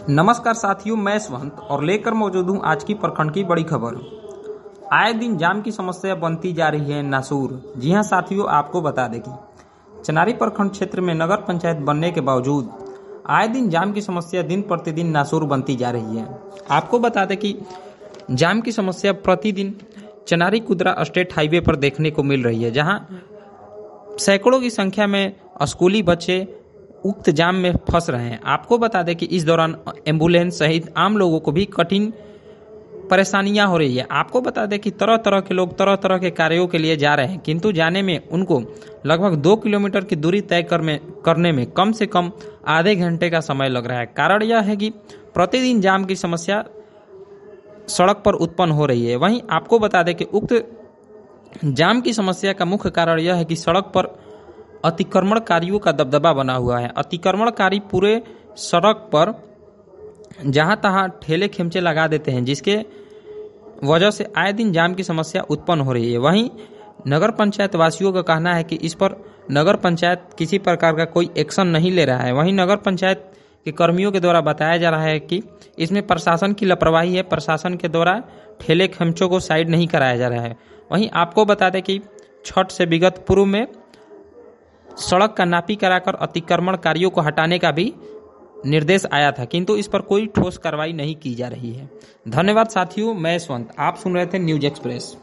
नमस्कार साथियों, मैं यशवंत और लेकर मौजूद हूँ आज की प्रखंड की बड़ी खबर। आए दिन जाम की समस्या बनती जा रही है नासूर। जी हां साथियों, आपको बता दें कि चनारी प्रखंड क्षेत्र में नगर पंचायत बनने के बावजूद आए दिन जाम की समस्या दिन प्रतिदिन नासूर बनती जा रही है। आपको बता दें कि जाम की समस्या प्रतिदिन चनारी कुदरा स्टेट हाईवे पर देखने को मिल रही है, जहां सैकड़ों की संख्या में स्कूली बच्चे उक्त जाम में फंस रहे हैं। आपको बता दें कि इस दौरान एम्बुलेंस सहित आम लोगों को भी कठिन परेशानियां हो रही है। आपको बता दें कि तरह तरह के लोग तरह तरह के कार्यों के लिए जा रहे हैं, किंतु जाने में उनको लगभग 2 किलोमीटर की दूरी तय करने में कम से कम आधे घंटे का समय लग रहा है। कारण यह है कि प्रतिदिन जाम की समस्या सड़क पर उत्पन्न हो रही है। वहीं आपको बता दें कि उक्त जाम की समस्या का मुख्य कारण यह है कि सड़क पर अतिक्रमणकारियों का दबदबा बना हुआ है। अतिक्रमणकारी पूरे सड़क पर जहां तहां ठेले खिमचे लगा देते हैं, जिसके वजह से आए दिन जाम की समस्या उत्पन्न हो रही है। वहीं नगर पंचायत वासियों का कहना है कि इस पर नगर पंचायत किसी प्रकार का कोई एक्शन नहीं ले रहा है। वहीं नगर पंचायत के कर्मियों के द्वारा बताया जा रहा है कि इसमें प्रशासन की लापरवाही है। प्रशासन के द्वारा ठेले खिमचों को साइड नहीं कराया जा रहा है। वहीं आपको बता दें कि छठ से विगत पूर्व में सड़क का नापी कराकर अतिक्रमणकारियों को हटाने का भी निर्देश आया था, किंतु इस पर कोई ठोस कार्रवाई नहीं की जा रही है। धन्यवाद साथियों, मैं यशवंत, आप सुन रहे थे न्यूज एक्सप्रेस।